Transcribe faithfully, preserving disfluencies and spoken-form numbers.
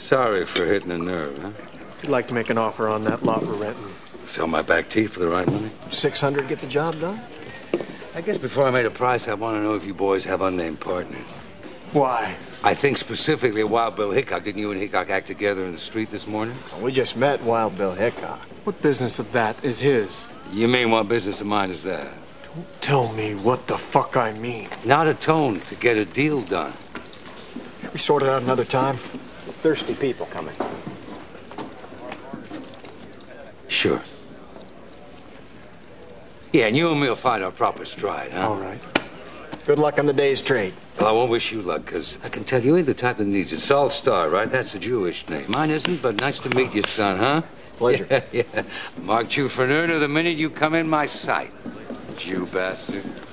Sorry for hitting a nerve, huh? If you'd like to make an offer on that lot we're renting. Sell my back teeth for the right money? six hundred get the job done? I guess before I made a price, I want to know if you boys have unnamed partners. Why? I think specifically Wild Bill Hickok. Didn't you and Hickok act together in the street this morning? Well, we just met Wild Bill Hickok. What business of that is his? You mean what business of mine is that? Don't tell me what the fuck I mean. Not a tone to get a deal done. We sort it out another time. Thirsty people coming. Sure. Yeah, and you and me will find our proper stride, huh? All right. Good luck on the day's trade. Well, I won't wish you luck, because I can tell you ain't the type that needs it. Saul Starr, right? That's a Jewish name. Mine isn't, but nice to meet you, son, huh? Pleasure. Yeah, yeah. Marked you for an earner the minute you come in my sight. Jew bastard.